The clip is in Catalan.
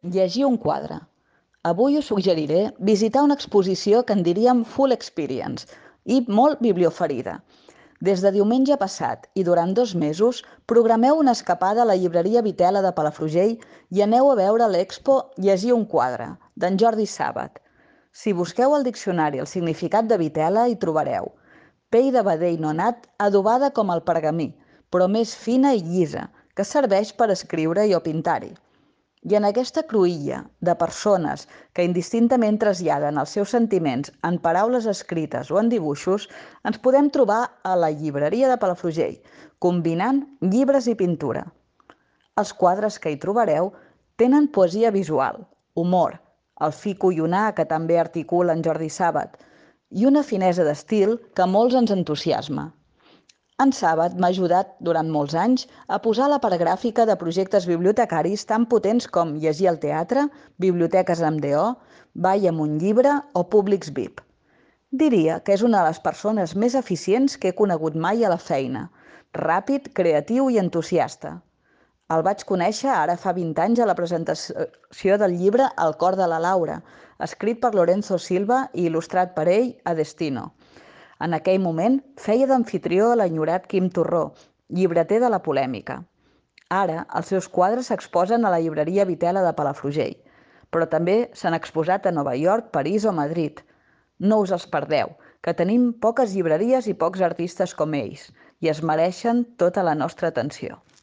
Llegir un quadre. Avui us suggeriré visitar una exposició que en diríem full experience i molt biblioferida. Des de diumenge passat i durant 2 mesos programeu una escapada a la llibreria Vitela de Palafrugell i aneu a veure l'expo Llegir un quadre, d'en Jordi Sàbat. Si busqueu al diccionari el significat de Vitela hi trobareu pell de vedell nonat adobada com el pergamí, però més fina i llisa, que serveix per escriure-hi o pintar-hi. I en aquesta cruïlla de persones que indistintament traslladen els seus sentiments en paraules escrites o en dibuixos, ens podem trobar a la llibreria de Palafrugell, combinant llibres i pintura. Els quadres que hi trobareu tenen poesia visual, humor, el fi collonà que també articula en Jordi Sàbat, i una finesa d'estil que a molts ens entusiasma. En Sàbat m'ha ajudat durant molts anys a posar la part gràfica de projectes bibliotecaris tan potents com Llegir al teatre, Biblioteques amb DO, Ball amb un llibre o Públics VIP. Diria que és una de les persones més eficients que he conegut mai a la feina. Ràpid, creatiu i entusiasta. El vaig conèixer ara fa 20 anys a la presentació del llibre El cor de la Laura, escrit per Lorenzo Silva i il·lustrat per ell a Destino. En aquell moment feia d'amfitrió a l'enyorat Quim Torró, llibreter de la polèmica. Ara els seus quadres s'exposen a la llibreria Vitela de Palafrugell, però també s'han exposat a Nova York, París o Madrid. No us els perdeu, que tenim poques llibreries i pocs artistes com ells, i es mereixen tota la nostra atenció.